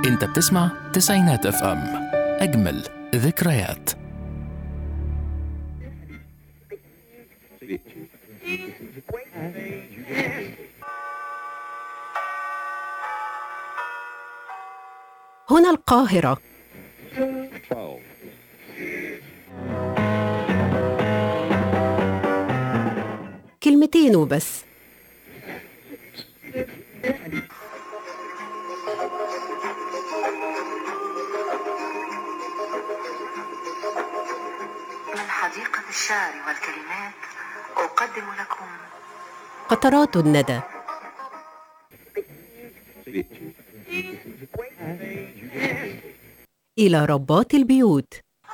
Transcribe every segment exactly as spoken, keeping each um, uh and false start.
انت بتسمع تسعينات اف ام، اجمل ذكريات. هنا القاهرة. كلمتين وبس. من حديقة الشعر والكلمات أقدم لكم قطرات الندى. إلى ربات البيوت.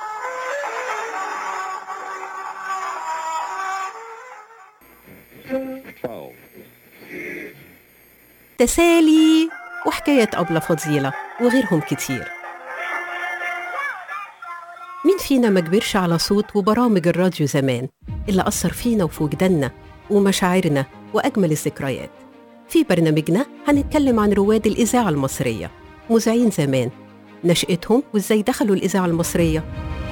تسالي وحكاية أبلة فضيلة وغيرهم كتير. مين فينا ما كبرش على صوت وبرامج الراديو زمان اللي أثر فينا وفي وجداننا ومشاعرنا وأجمل الذكريات؟ في برنامجنا هنتكلم عن رواد الإذاعة المصرية، مذيعين زمان، نشأتهم وإزاي دخلوا الإذاعة المصرية،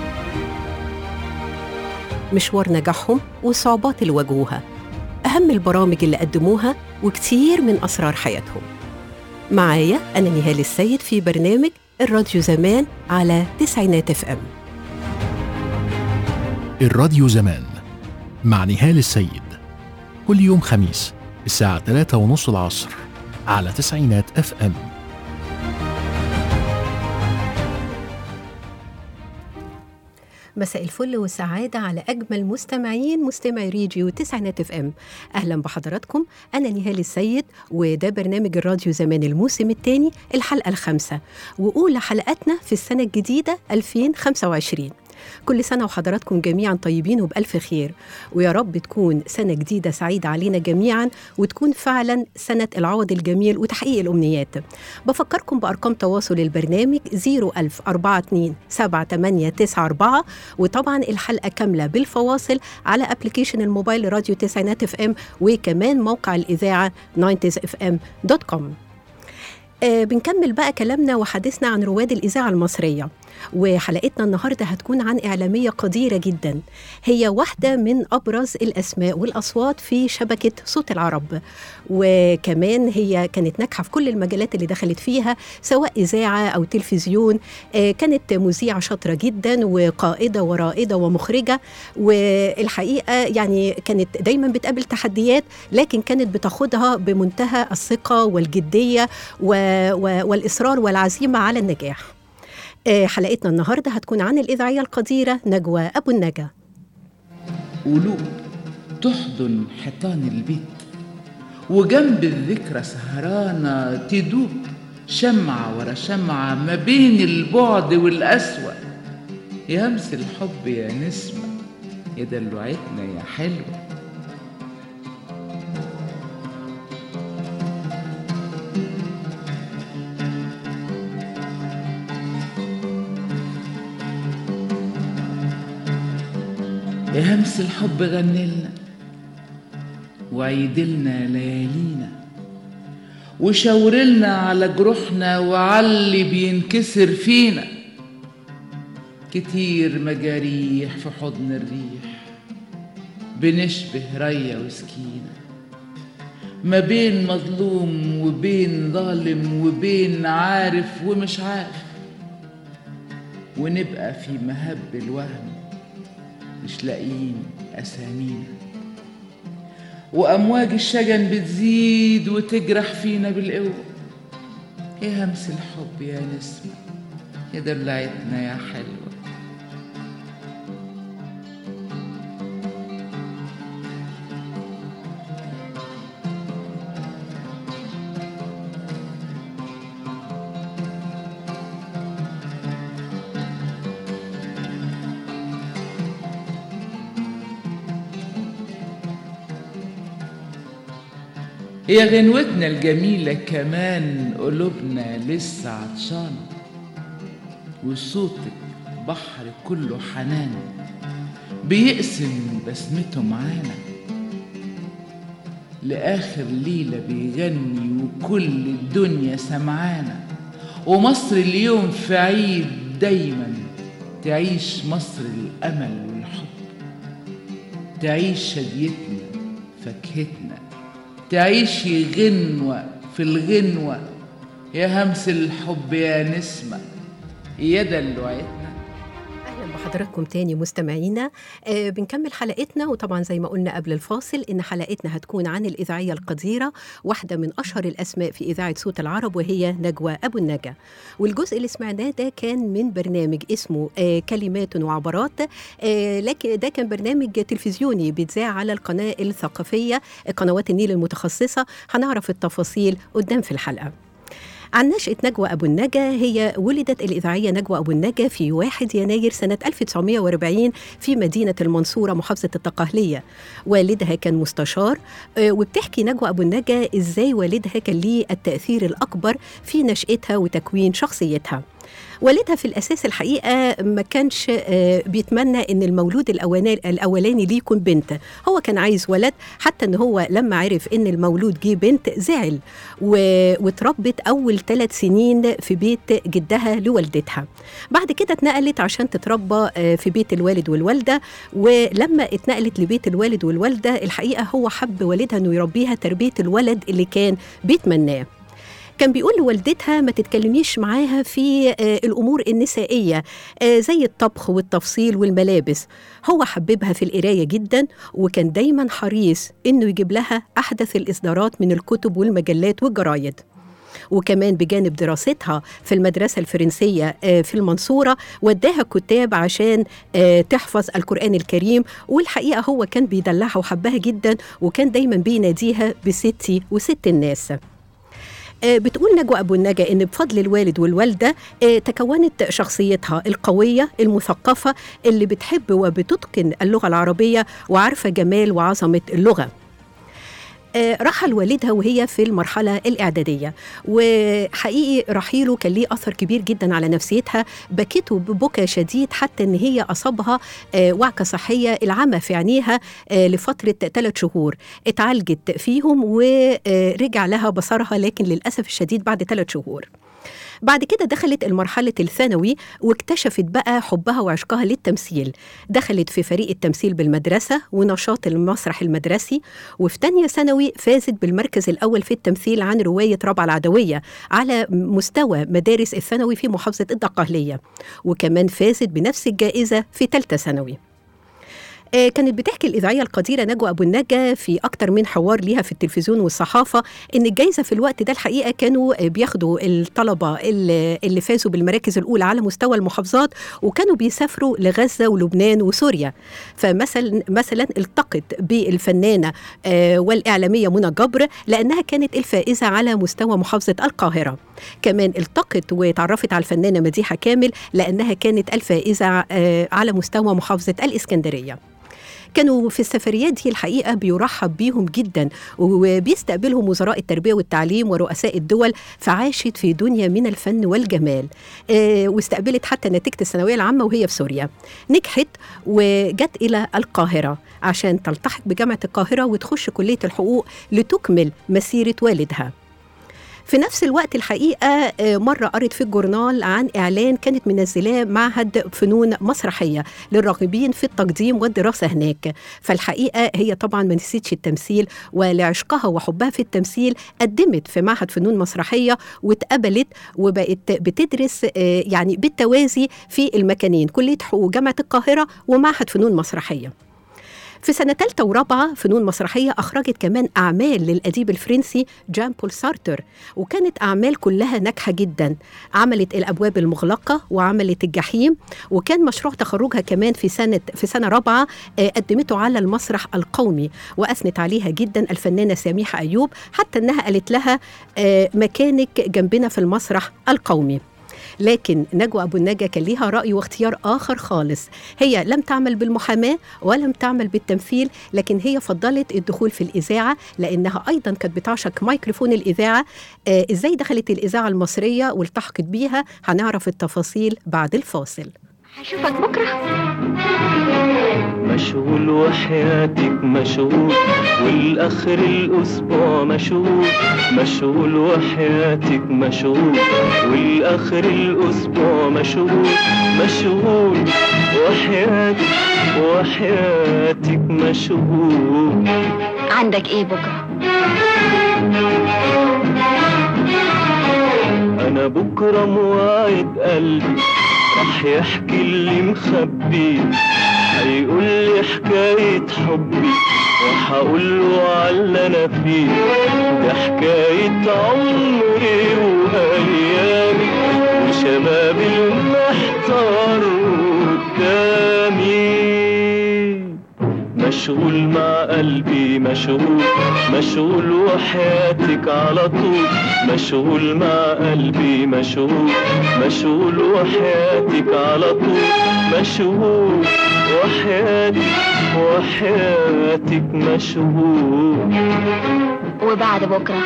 مشوار نجاحهم والصعوبات اللي واجهوها، أهم البرامج اللي قدموها وكتير من أسرار حياتهم. معايا أنا نهال السيد في برنامج الراديو زمان على تسعينات اف ام. الراديو زمان مع نهال السيد، كل يوم خميس الساعة ثلاثة ونص العصر على تسعينات اف ام. مساء الفل والسعادة على أجمل مستمعين مستمعي راديو تسعينات اف ام. أهلا بحضراتكم، أنا نهال السيد، وده برنامج الراديو زمان الموسم الثاني الحلقة الخامسة وأولى حلقاتنا في السنة الجديدة ألفين وخمسة وعشرين. كل سنة وحضراتكم جميعا طيبين وبألف خير، ويا رب تكون سنة جديدة سعيدة علينا جميعا، وتكون فعلا سنة العوض الجميل وتحقيق الأمنيات. بفكركم بأرقام تواصل البرنامج صفر ألف أربعة اتنين سبعة تمانية تسعة أربعة، وطبعا الحلقة كاملة بالفواصل على أبليكيشن الموبايل راديو تسعينات اف ام، وكمان موقع الإذاعة تسعين اف ام دوت كوم. آه بنكمل بقى كلامنا وحديثنا عن رواد الإذاعة المصرية، وحلقتنا النهاردة هتكون عن إعلامية قديرة جدا، هي واحدة من أبرز الأسماء والأصوات في شبكة صوت العرب، وكمان هي كانت ناجحة في كل المجالات اللي دخلت فيها سواء إذاعة أو تلفزيون. آه كانت مذيعة شاطرة جدا وقائدة ورائدة ومخرجة، والحقيقة يعني كانت دايما بتقابل تحديات لكن كانت بتاخدها بمنتهى الثقة والجدية والإصرار والعزيمة على النجاح. حلقتنا النهاردة هتكون عن الإذاعية القديرة نجوى أبو النجا. قلوب تحضن حيطان البيت، وجنب الذكرى سهرانة تدوب شمعة ورا شمعة ما بين البعد والأسوأ. يا همس الحب يا نسمة، يا دلوعتنا يا حلوة. يا همس الحب غنلنا وعيدلنا ليالينا، وشاورلنا على جروحنا وعلي بينكسر فينا. كتير مجاريح في حضن الريح، بنشبه ريا وسكينة، ما بين مظلوم وبين ظالم وبين عارف ومش عارف، ونبقى في مهب الوهم مش لاقيين أسامينا. وأمواج الشجن بتزيد وتجرح فينا بالقوة. يا همس الحب يا نسمة، يا دلعتنا يا حلوة. يا غنوتنا الجميلة كمان قلوبنا لسه عطشانة، وصوتك بحر كله حنان بيقسم بسمته معانا. لآخر ليلة بيغني وكل الدنيا سمعانا، ومصر اليوم في عيد دايما تعيش مصر الأمل والحب، تعيش شديتنا فاكهتنا، تعيش غنوة في الغنوة، يا همس الحب يا نسمة يا دلوعتنا. أهلا بحضراتكم تاني مستمعينا. آه بنكمل حلقتنا، وطبعا زي ما قلنا قبل الفاصل إن حلقتنا هتكون عن الإذاعية القديرة، واحدة من أشهر الأسماء في إذاعة صوت العرب، وهي نجوى أبو النجا. والجزء اللي سمعناه ده كان من برنامج اسمه آه كلمات وعبرات، آه لكن ده كان برنامج تلفزيوني بيتذاع على القناة الثقافية، قنوات النيل المتخصصة. هنعرف التفاصيل قدام في الحلقة. عن نشأة نجوى أبو النجا، هي ولدت الإذاعية نجوى أبو النجا في واحد يناير سنة ألف وتسعمائة وأربعين في مدينة المنصورة محافظة الدقهلية. والدها كان مستشار، وبتحكي نجوى أبو النجا إزاي والدها كان ليه التأثير الأكبر في نشأتها وتكوين شخصيتها. والدها في الأساس الحقيقة ما كانش بيتمنى إن المولود الأولاني ليه يكون بنت، هو كان عايز ولد، حتى إن هو لما عرف إن المولود جه بنت زعل، وتربت أول ثلاث سنين في بيت جدها لوالدتها. بعد كده اتنقلت عشان تتربى في بيت الوالد والوالدة، ولما اتنقلت لبيت الوالد والوالدة الحقيقة هو حب والدها إنه يربيها تربية الولد اللي كان بيتمناه. كان بيقول لوالدتها ما تتكلميش معاها في الأمور النسائية زي الطبخ والتفصيل والملابس. هو حببها في القراية جدا، وكان دايما حريص إنه يجيب لها أحدث الإصدارات من الكتب والمجلات والجرايد. وكمان بجانب دراستها في المدرسة الفرنسية في المنصورة وداها كتاب عشان تحفظ القرآن الكريم. والحقيقة هو كان بيدلعها وحبها جدا، وكان دايما بيناديها بستي وست الناس. بتقول نجوى أبو النجا إن بفضل الوالد والوالدة تكونت شخصيتها القوية المثقفة اللي بتحب وبتتقن اللغة العربية وعارفة جمال وعظمة اللغة. رحل والدها وهي في المرحلة الإعدادية، وحقيقي رحيله كان ليه أثر كبير جدا على نفسيتها، بكته ببكى شديد حتى أن هي أصابها وعكة صحية، العمى في عينيها لفترة ثلاث شهور، اتعالجت فيهم ورجع لها بصرها، لكن للأسف الشديد بعد ثلاث شهور. بعد كده دخلت المرحلة الثانوي واكتشفت بقى حبها وعشقها للتمثيل. دخلت في فريق التمثيل بالمدرسة ونشاط المسرح المدرسي، وفي تانية ثانوي فازت بالمركز الأول في التمثيل عن رواية ربع العدوية على مستوى مدارس الثانوي في محافظة الدقهلية، وكمان فازت بنفس الجائزة في ثالثة ثانوي. كانت بتحكي الإذاعية القديرة نجوى أبو النجا في أكتر من حوار ليها في التلفزيون والصحافة إن الجائزة في الوقت ده الحقيقة كانوا بياخدوا الطلبة اللي فازوا بالمراكز الأولى على مستوى المحافظات، وكانوا بيسافروا لغزة ولبنان وسوريا. فمثلا مثلا التقت بالفنانة والإعلامية منى جبر لأنها كانت الفائزة على مستوى محافظة القاهرة. كمان التقت وتعرفت على الفنانة مديحة كامل لأنها كانت الفائزة على مستوى محافظة الإسكندرية. كانوا في السفريات دي الحقيقة بيرحب بيهم جدا، وبيستقبلهم وزراء التربية والتعليم ورؤساء الدول، فعاشت في دنيا من الفن والجمال. آه واستقبلت حتى نتيجة الثانوية العامة وهي في سوريا، نجحت وجت إلى القاهرة عشان تلتحق بجامعة القاهرة وتخش كلية الحقوق لتكمل مسيرة والدها. في نفس الوقت الحقيقة مرة قريت في الجورنال عن إعلان كانت منزلاه معهد فنون مسرحية للراغبين في التقديم والدراسة هناك. فالحقيقة هي طبعا ما نسيتش التمثيل، ولعشقها وحبها في التمثيل قدمت في معهد فنون مسرحية واتقبلت وبقت بتدرس يعني بالتوازي في المكانين، كلية حقوق جامعة القاهرة ومعهد فنون مسرحية. في سنة ثالثة ورابعة فنون مسرحية أخرجت كمان أعمال للأديب الفرنسي جان بول سارتر، وكانت أعمال كلها ناجحة جدا. عملت الأبواب المغلقة وعملت الجحيم، وكان مشروع تخرجها كمان في سنة في سنة رابعة قدمته على المسرح القومي، وأثنت عليها جدا الفنانة سميحة أيوب حتى أنها قالت لها مكانك جنبنا في المسرح القومي. لكن نجوى أبو النجا كان ليها رأي واختيار آخر خالص، هي لم تعمل بالمحاماة ولم تعمل بالتمثيل، لكن هي فضلت الدخول في الإذاعة لأنها أيضا كانت بتعشق ميكروفون الإذاعة. آه إزاي دخلت الإذاعة المصرية والتحقت بيها؟ هنعرف التفاصيل بعد الفاصل. هشوفك بكرة. مشغول وحياتك مشغول، والآخر الأسبوع مشغول. مشغول وحياتك مشغول، والآخر الأسبوع مشغول. مشغول وحياتك وحياتك مشغول. عندك ايه بكرة؟ أنا بكرة مواعيد قلبي راح يحكي اللي مخبيه، هيقول لي حكاية حبي وهقول له على أنا فيه. ده حكاية عمري وأيامي وشبابي المحتار قدامي. مشغول مع قلبي مشغول، مشغول وحياتك على طول. مشغول مع قلبي مشغول، مشغول وحياتك على طول. مشغول وحياتك وحياتك مشغول. وبعد بكرة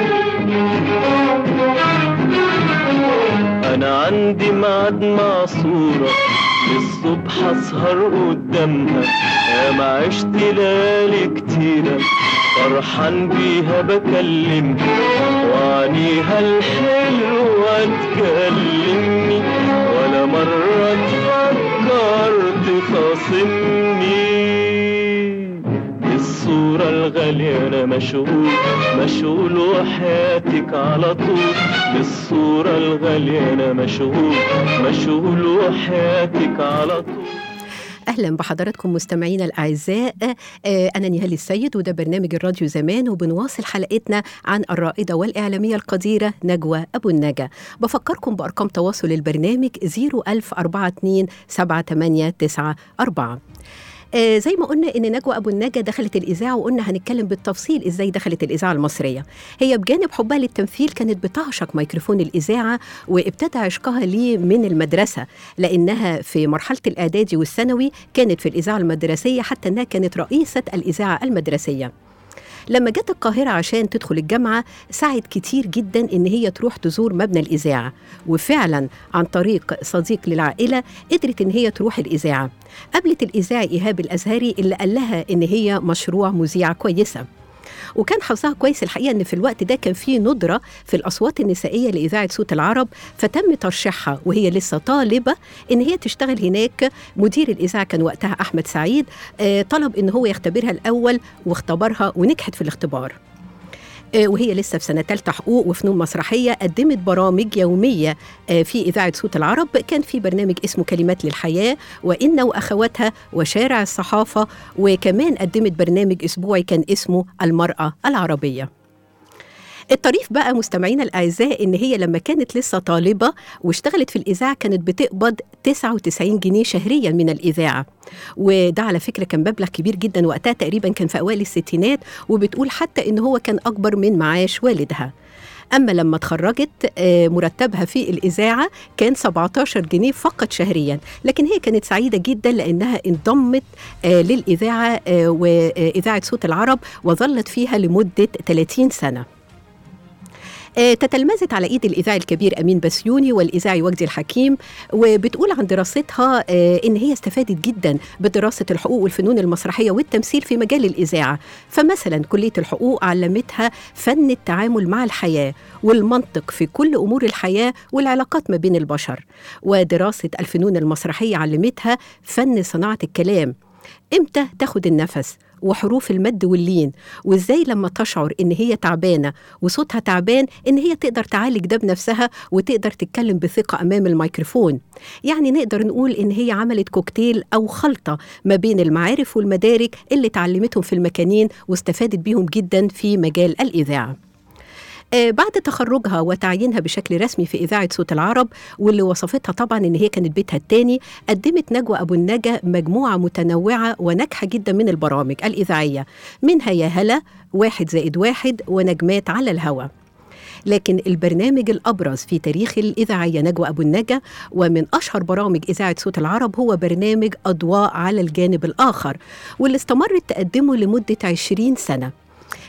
أنا عندي ميعاد مع صورة للصبح أسهر قدامها. يا ما عشت ليالي كتيرة فرحان بيها بكلمها، وعنيها الحلوة تكلمني، ولا مرة تفكر تخاصمني. بالصورة الغالية أنا مشغول، مشغول وحياتك على طول. بالصورة الغالية أنا مشغول، مشغول وحياتك على طول. أهلا بحضراتكم مستمعينا الأعزاء. أنا نهال السيد، وده برنامج الراديو زمان، وبنواصل حلقتنا عن الرائدة والإعلامية القديرة نجوى أبو النجا. بفكركم بأرقام تواصل البرنامج صفر ألف أربعة اتنين سبعة تمانية تسعة أربعة. آه زي ما قلنا إن نجوى أبو النجا دخلت الإذاعة، وقلنا هنتكلم بالتفصيل إزاي دخلت الإذاعة المصرية. هي بجانب حبها للتمثيل كانت بتعشق ميكروفون الإذاعة، وابتدى عشقها ليه من المدرسة، لأنها في مرحلة الإعدادي والثانوي كانت في الإذاعة المدرسية، حتى أنها كانت رئيسة الإذاعة المدرسية. لما جت القاهرة عشان تدخل الجامعة سعد كتير جدا إن هي تروح تزور مبنى الإذاعة، وفعلا عن طريق صديق للعائلة قدرت إن هي تروح الإذاعة. قابلت الإذاعي إيهاب الأزهري اللي قال لها إن هي مشروع مذيعة كويسة، وكان حظها كويس الحقيقة إن في الوقت ده كان فيه ندرة في الأصوات النسائية لإذاعة صوت العرب، فتم ترشيحها وهي لسه طالبة إن هي تشتغل هناك. مدير الإذاعة كان وقتها أحمد سعيد، آه طلب إن هو يختبرها الأول، واختبرها ونجحت في الاختبار. وهي لسه في سنة تالتة حقوق وفنون مسرحية. قدمت برامج يومية في إذاعة صوت العرب، كان في برنامج اسمه كلمات للحياة، وإن وأخواتها، وشارع الصحافة، وكمان قدمت برنامج أسبوعي كان اسمه المرأة العربية. الطريف بقى مستمعينا الأعزاء إن هي لما كانت لسه طالبة واشتغلت في الإذاعة كانت بتقبض تسعة وتسعين جنيه شهريا من الإذاعة، وده على فكرة كان مبلغ كبير جدا وقتها، تقريبا كان في أوائل الستينات، وبتقول حتى إن هو كان أكبر من معاش والدها. أما لما اتخرجت مرتبها في الإذاعة كان سبعتاشر جنيه فقط شهريا، لكن هي كانت سعيدة جدا لأنها انضمت للإذاعة وإذاعة صوت العرب، وظلت فيها لمدة ثلاثين سنة. تتلمذت على إيد الإذاعي الكبير أمين بسيوني والإذاعي وجدي الحكيم، وبتقول عن دراستها إن هي استفادت جدا بدراسة الحقوق والفنون المسرحية والتمثيل في مجال الإذاعة. فمثلا كلية الحقوق علمتها فن التعامل مع الحياة والمنطق في كل أمور الحياة والعلاقات ما بين البشر، ودراسة الفنون المسرحية علمتها فن صناعة الكلام، إمتى تاخد النفس، وحروف المد واللين، وإزاي لما تشعر إن هي تعبانة وصوتها تعبان إن هي تقدر تعالج ده بنفسها وتقدر تتكلم بثقة أمام الميكروفون. يعني نقدر نقول إن هي عملت كوكتيل أو خلطة ما بين المعارف والمدارك اللي تعلمتهم في المكانين واستفادت بيهم جدا في مجال الإذاعة. بعد تخرجها وتعيينها بشكل رسمي في إذاعة صوت العرب، واللي وصفتها طبعا إن هي كانت بيتها التاني، قدمت نجوى أبو النجا مجموعة متنوعة وناجحة جدا من البرامج الإذاعية، منها يا هلا، واحد زائد واحد، ونجمات على الهوى. لكن البرنامج الأبرز في تاريخ الإذاعية نجوى أبو النجا ومن أشهر برامج إذاعة صوت العرب هو برنامج أضواء على الجانب الآخر، واللي استمرت تقدمه لمدة عشرين سنة.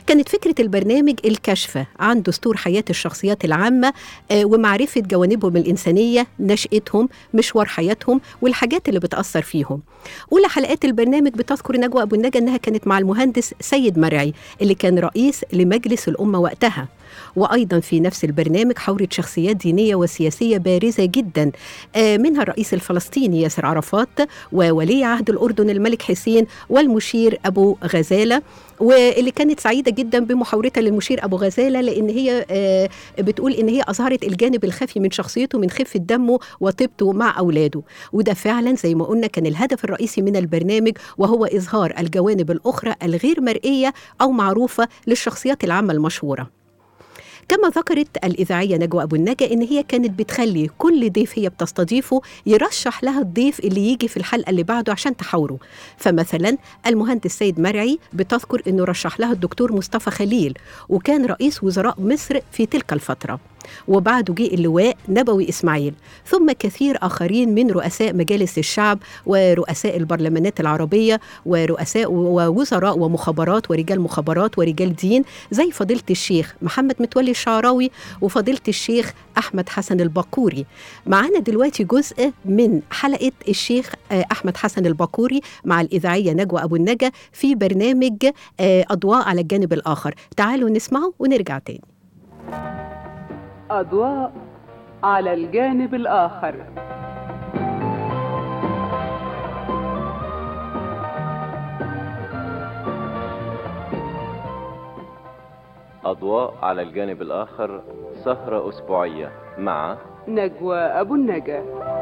كانت فكرة البرنامج الكشف عن دستور حياة الشخصيات العامة ومعرفة جوانبهم الإنسانية، نشأتهم، مشوار حياتهم، والحاجات اللي بتأثر فيهم. أولى حلقات البرنامج بتذكر نجوى أبو النجا أنها كانت مع المهندس سيد مرعي اللي كان رئيس لمجلس الأمة وقتها. وأيضا في نفس البرنامج حورت شخصيات دينية وسياسية بارزة جدا، منها الرئيس الفلسطيني ياسر عرفات، وولي عهد الأردن الملك حسين، والمشير أبو غزالة، واللي كانت سعيدة جدا بمحاورتها للمشير أبو غزالة، لأن هي بتقول إن هي أظهرت الجانب الخفي من شخصيته من خفة دمه وطيبته مع أولاده. وده فعلا زي ما قلنا كان الهدف الرئيسي من البرنامج، وهو إظهار الجوانب الأخرى الغير مرئية أو معروفة للشخصيات العامة المشهورة. كما ذكرت الإذاعية نجوى أبو النجا إن هي كانت بتخلي كل ضيف هي بتستضيفه يرشح لها الضيف اللي يجي في الحلقة اللي بعده عشان تحاوره. فمثلا المهندس سيد مرعي بتذكر إنه رشح لها الدكتور مصطفى خليل، وكان رئيس وزراء مصر في تلك الفترة، وبعده جه اللواء نبوي إسماعيل، ثم كثير آخرين من رؤساء مجالس الشعب ورؤساء البرلمانات العربية ورؤساء ووزراء ومخابرات ورجال مخابرات ورجال دين، زي فضيلة الشيخ محمد متولي الشعراوي وفضيلة الشيخ أحمد حسن الباقوري. معانا دلوقتي جزء من حلقة الشيخ أحمد حسن الباقوري مع الإذاعية نجوى أبو النجا في برنامج أضواء على الجانب الآخر. تعالوا نسمعه ونرجع تاني. أضواء على الجانب الآخر. أضواء على الجانب الآخر، سهرة أسبوعية مع نجوى أبو النجا.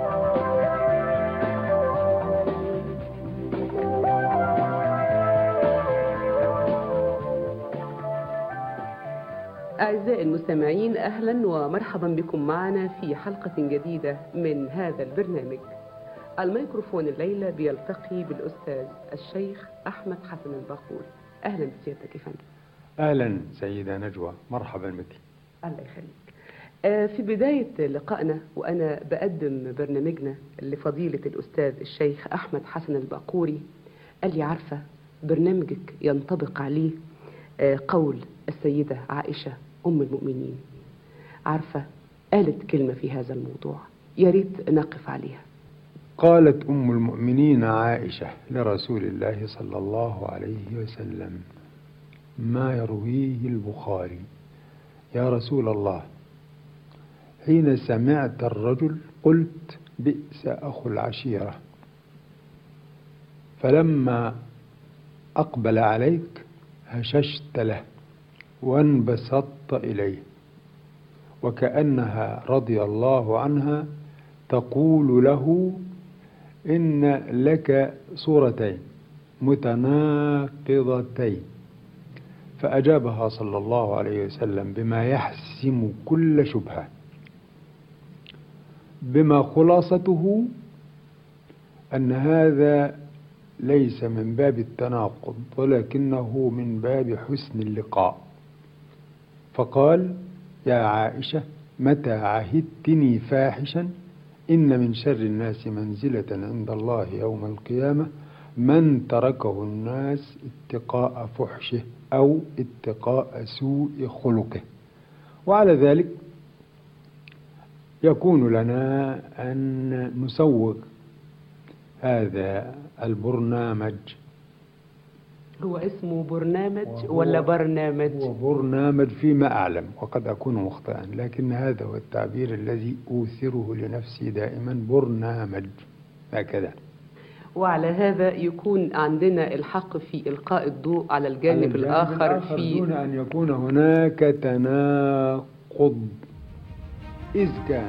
أعزائي المستمعين، أهلا ومرحبا بكم معنا في حلقة جديدة من هذا البرنامج. الميكروفون الليلة بيلتقي بالأستاذ الشيخ أحمد حسن الباقوري. أهلا بسيادتك يا فندم. أهلا سيدة نجوى، مرحبا بك. الله يخليك. آه في بداية لقائنا وأنا بقدم برنامجنا لفضيلة الأستاذ الشيخ أحمد حسن الباقوري، قال لي عارفة برنامجك ينطبق عليه آه قول السيدة عائشة أم المؤمنين. عارفة قالت كلمة في هذا الموضوع، يا ريت نقف عليها. قالت أم المؤمنين عائشة لرسول الله صلى الله عليه وسلم ما يرويه البخاري: يا رسول الله، حين سمعت الرجل قلت بئس أخو العشيرة، فلما أقبل عليك هششت له وانبسطت إليه، وكأنها رضي الله عنها تقول له إن لك صورتين متناقضتين. فأجابها صلى الله عليه وسلم بما يحسم كل شبهة، بما خلاصته أن هذا ليس من باب التناقض ولكنه من باب حسن اللقاء. فقال: يا عائشة، متى عهدتني فاحشا إن من شر الناس منزلة عند الله يوم القيامة من تركه الناس اتقاء فحشه أو اتقاء سوء خلقه. وعلى ذلك يكون لنا أن نسوق هذا البرنامج. هو اسمه برنامج ولا برنامج؟ هو برنامج فيما أعلم، وقد أكون مخطئا، لكن هذا هو التعبير الذي أوثره لنفسي دائما، برنامج هكذا. وعلى هذا يكون عندنا الحق في إلقاء الضوء على الجانب, على الجانب الآخر, الآخر في دون أن يكون هناك تناقض إذ كان.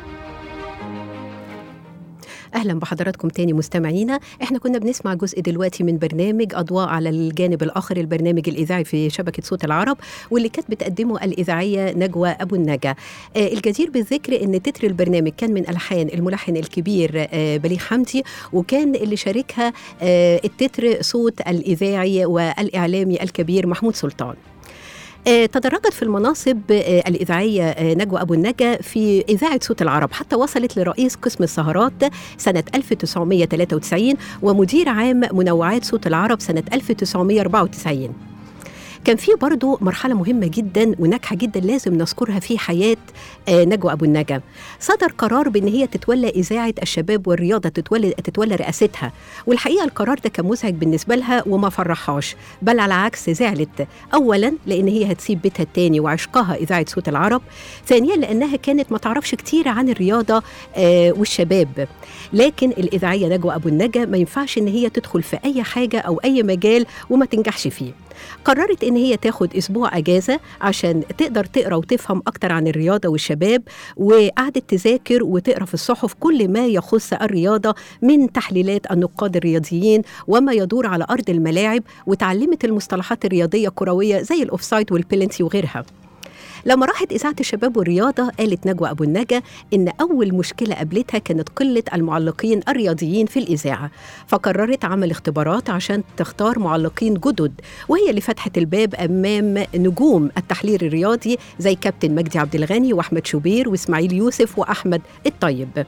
أهلا بحضراتكم تاني مستمعينا. احنا كنا بنسمع جزء دلوقتي من برنامج أضواء على الجانب الآخر، البرنامج الإذاعي في شبكة صوت العرب، واللي كانت بتقدمه الإذاعية نجوى أبو النجا. آه الجدير بالذكر أن تتر البرنامج كان من ألحان الملحن الكبير آه بليغ حمدي، وكان اللي شاركها آه التتر صوت الإذاعي والإعلامي الكبير محمود سلطان. تدرجت في المناصب الإذاعية نجوى أبو النجا في إذاعة صوت العرب، حتى وصلت لرئيس قسم السهرات سنة ألف وتسعمائة وثلاثة وتسعين ومدير عام منوعات صوت العرب سنة ألف وتسعمائة وأربعة وتسعين. كان في برضو مرحلة مهمة جدا وناجحة جدا لازم نذكرها في حياة نجوى أبو النجا. صدر قرار بأن هي تتولى إذاعة الشباب والرياضة، تتولى, تتولى رئاستها، والحقيقة القرار ده كان مزعج بالنسبة لها وما فرحهاش، بل على عكس زعلت. أولا لأن هي هتسيب بيتها التاني وعشقها إذاعة صوت العرب، ثانيا لأنها كانت ما تعرفش كتير عن الرياضة آه والشباب. لكن الإذاعية نجوى أبو النجا ما ينفعش إن هي تدخل في أي حاجة أو أي مجال وما تنجحش فيه. قررت إن هي تاخد أسبوع أجازة عشان تقدر تقرأ وتفهم أكتر عن الرياضة والشباب، وقعدت تذاكر وتقرأ في الصحف كل ما يخص الرياضة من تحليلات النقاد الرياضيين وما يدور على أرض الملاعب، وتعلمت المصطلحات الرياضية الكروية زي الأوفسايد والبيلنتي وغيرها. لما راحت إذاعة الشباب والرياضة قالت نجوى أبو النجا إن أول مشكلة قابلتها كانت قلة المعلقين الرياضيين في الإذاعة، فقررت عمل اختبارات عشان تختار معلقين جدد، وهي اللي فتحت الباب أمام نجوم التحليل الرياضي زي كابتن مجدي عبد الغني وأحمد شوبير وإسماعيل يوسف وأحمد الطيب.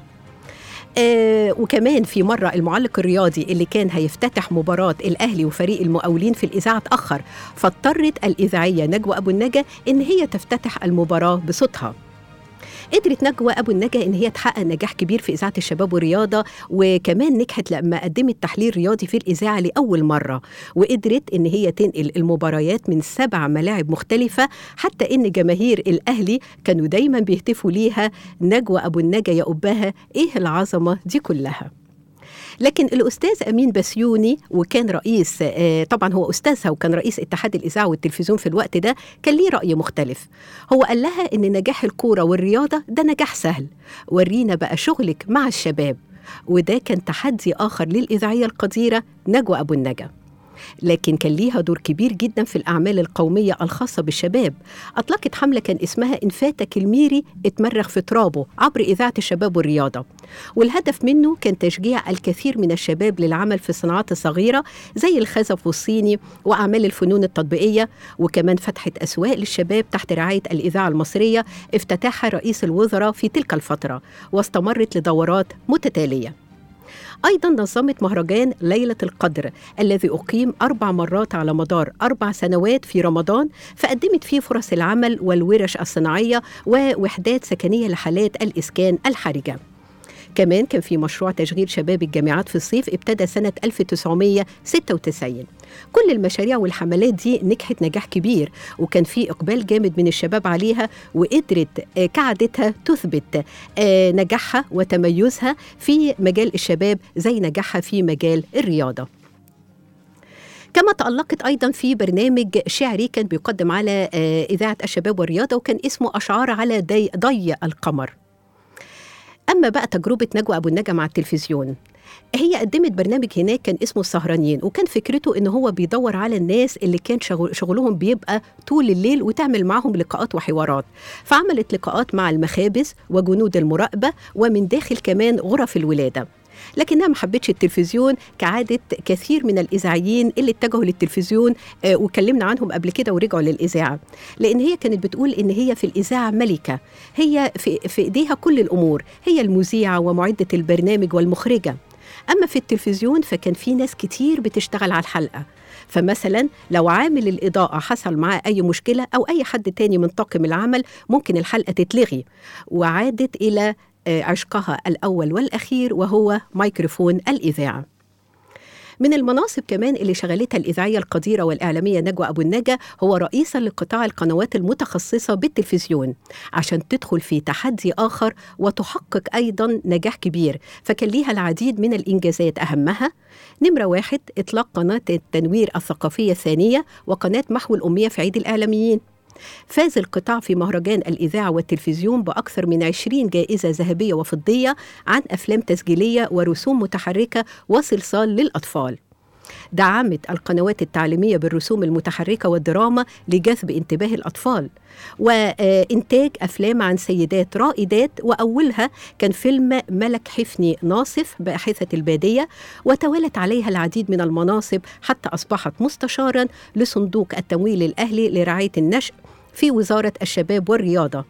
آه وكمان في مرة المعلق الرياضي اللي كان هيفتتح مباراة الأهلي وفريق المقاولين في الإذاعة اتأخر، فاضطرت الإذاعية نجوى أبو النجا إن هي تفتتح المباراة بصوتها. قدرت نجوى أبو النجا إن هي تحقق نجاح كبير في إذاعة الشباب والرياضة، وكمان نجحت لما قدمت تحليل رياضي في الإذاعة لأول مرة، وقدرت إن هي تنقل المباريات من سبع ملاعب مختلفة، حتى إن جماهير الأهلي كانوا دايما بيهتفوا ليها نجوى أبو النجا يا أباها إيه العظمة دي كلها. لكن الأستاذ أمين بسيوني وكان رئيس آه طبعا هو أستاذها وكان رئيس اتحاد الإذاعة والتلفزيون في الوقت ده، كان ليه رأي مختلف. هو قال لها إن نجاح الكورة والرياضة ده نجاح سهل، ورينا بقى شغلك مع الشباب. وده كان تحدي آخر للإذاعية القديرة نجوى أبو النجا. لكن كان ليها دور كبير جدا في الأعمال القومية الخاصة بالشباب. أطلقت حملة كان اسمها إن فاتك الميري اتمرغ في ترابه عبر إذاعة الشباب والرياضة، والهدف منه كان تشجيع الكثير من الشباب للعمل في الصناعات الصغيرة زي الخزف والصيني وأعمال الفنون التطبيقية، وكمان فتحت أسواق للشباب تحت رعاية الإذاعة المصرية افتتحها رئيس الوزراء في تلك الفترة، واستمرت لدورات متتالية. أيضاً نظمت مهرجان ليلة القدر الذي أقيم أربع مرات على مدار أربع سنوات في رمضان، فقدمت فيه فرص العمل والورش الصناعية ووحدات سكنية لحالات الإسكان الحرجة. كمان كان في مشروع تشغيل شباب الجامعات في الصيف ابتدى سنة ألف وتسعمائة وستة وتسعين. كل المشاريع والحملات دي نجحت نجاح كبير، وكان في إقبال جامد من الشباب عليها، وقدرت كعادتها تثبت نجاحها وتميزها في مجال الشباب زي نجاحها في مجال الرياضة. كما تألقت أيضاً في برنامج شعري كان بيقدم على إذاعة الشباب والرياضة، وكان اسمه أشعار على ضي, ضي القمر. أما بقى تجربة نجوى أبو النجا مع التلفزيون، هي قدمت برنامج هناك كان اسمه السهرانيين، وكان فكرته إن هو بيدور على الناس اللي كان شغل شغلهم بيبقى طول الليل وتعمل معهم لقاءات وحوارات. فعملت لقاءات مع المخابز وجنود المراقبة ومن داخل كمان غرف الولادة. لكنها ما حبتش التلفزيون كعادة كثير من الإذاعيين اللي اتجهوا للتلفزيون آه وكلمنا عنهم قبل كده ورجعوا للإذاعة، لأن هي كانت بتقول إن هي في الإذاعة ملكة، هي في, في إيديها كل الأمور، هي المذيعة ومعدة البرنامج والمخرجة. أما في التلفزيون فكان في ناس كتير بتشتغل على الحلقة، فمثلا لو عامل الإضاءة حصل معاه أي مشكلة أو أي حد تاني من طاقم العمل ممكن الحلقة تتلغي، وعادت إلى عشقها الأول والأخير وهو ميكروفون الإذاعة. من المناصب كمان اللي شغلتها الإذاعية القديرة والإعلامية نجوى أبو النجا هو رئيسا لقطاع القنوات المتخصصة بالتلفزيون، عشان تدخل في تحدي آخر وتحقق أيضا نجاح كبير. فكان ليها العديد من الإنجازات، أهمها نمرة واحد إطلاق قناة التنوير الثقافية الثانية وقناة محو الأمية في عيد الإعلاميين. فاز القطاع في مهرجان الإذاعة والتلفزيون بأكثر من عشرين جائزة ذهبية وفضية عن أفلام تسجيلية ورسوم متحركة وصلصال للأطفال. دعمت القنوات التعليمية بالرسوم المتحركة والدراما لجذب انتباه الأطفال، وإنتاج أفلام عن سيدات رائدات، وأولها كان فيلم ملك حفني ناصف باحثة البادية، وتوالت عليها العديد من المناصب حتى أصبحت مستشاراً لصندوق التمويل الأهلي لرعاية النشء في وزارة الشباب والرياضة.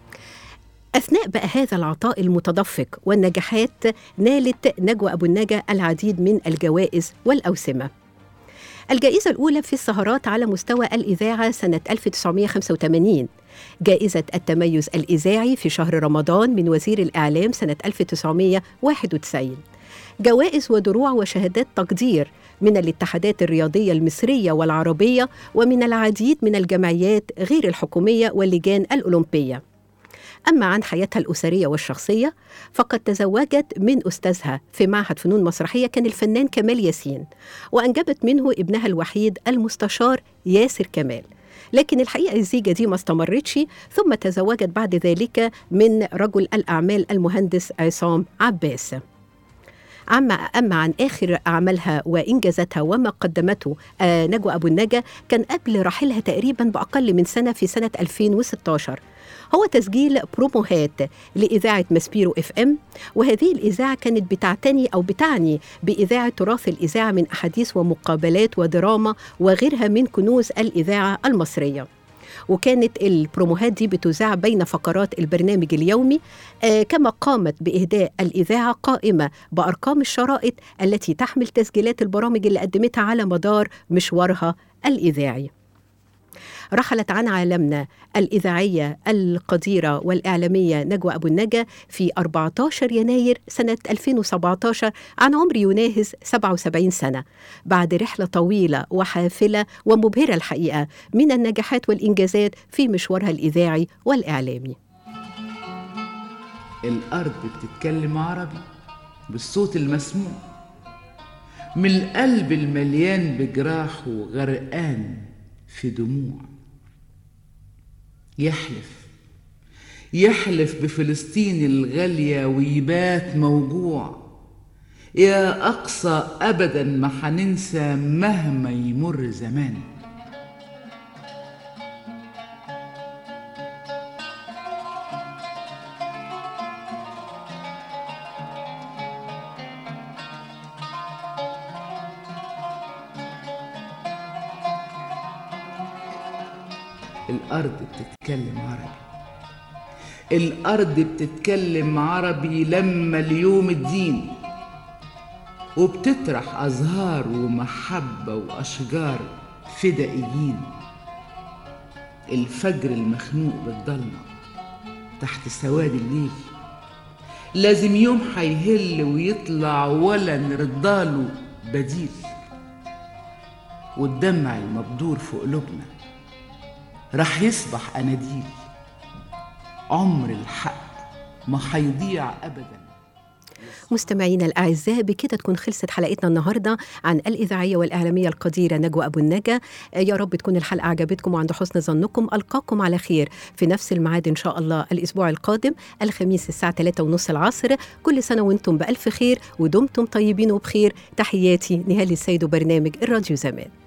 أثناء بقى هذا العطاء المتدفق والنجاحات نالت نجوى أبو النجا العديد من الجوائز والأوسمة. الجائزة الأولى في السهرات على مستوى الإذاعة سنة ألف وتسعمائة وخمسة وثمانين، جائزة التميز الإذاعي في شهر رمضان من وزير الإعلام سنة ألف وتسعمائة وواحد وتسعين، جوائز ودروع وشهادات تقدير من الاتحادات الرياضية المصرية والعربية ومن العديد من الجمعيات غير الحكومية واللجان الأولمبية. أما عن حياتها الأسرية والشخصية فقد تزوجت من أستاذها في معهد فنون مسرحية كان الفنان كمال ياسين، وأنجبت منه ابنها الوحيد المستشار ياسر كمال. لكن الحقيقة الزيجة دي ما استمرتش، ثم تزوجت بعد ذلك من رجل الأعمال المهندس عصام عباس. أما أما عن آخر أعمالها وإنجازاتها وما قدمته آه نجوى أبو النجا كان قبل رحيلها تقريبا بأقل من سنة في سنة ألفين وستة عشر، هو تسجيل بروموهات لإذاعة ماسبيرو اف ام، وهذه الإذاعة كانت بتعتني أو بتعني بإذاعة تراث الإذاعة من أحاديث ومقابلات ودراما وغيرها من كنوز الإذاعة المصرية. وكانت البروموهات دي بتذاع بين فقرات البرنامج اليومي، آه كما قامت بإهداء الإذاعة قائمة بأرقام الشرائط التي تحمل تسجيلات البرامج اللي قدمتها على مدار مشوارها الإذاعي. رحلت عن عالمنا الإذاعية القديرة والإعلامية نجوى أبو النجا في أربعة عشر يناير سنة ألفين وسبعة عشر عن عمر يناهز سبعة وسبعين سنة، بعد رحلة طويلة وحافلة ومبهرة الحقيقة من النجاحات والإنجازات في مشوارها الإذاعي والإعلامي. الأرض بتتكلم عربي بالصوت المسموع، من القلب المليان بجراح وغرقان في دموع. يحلف يحلف بفلسطين الغالية ويبات موجوع، يا أقصى أبدا ما حننسى مهما يمر زمان. الأرض بتتكلم عربي، الأرض بتتكلم عربي لما اليوم الدين، وبتطرح أزهار ومحبة وأشجار فدائيين. الفجر المخنوق بالضلمة تحت سواد الليل لازم يوم هيهل ويطلع ولا نرضاله بديل، والدمع المبدور في قلوبنا رح يصبح أناديل. عمر الحق ما هيضيع أبداً. مستمعينا الأعزاء، بكده تكون خلصت حلقتنا النهاردة عن الإذاعية والإعلامية القديرة نجوى أبو النجا. يا رب تكون الحلقة عجبتكم وعند حسن ظنكم. ألقاكم على خير في نفس الميعاد إن شاء الله الأسبوع القادم الخميس الساعة ثلاثة ونص العصر. كل سنة وانتم بألف خير ودمتم طيبين وبخير. تحياتي نهال السيد وبرنامج الراديو زمان.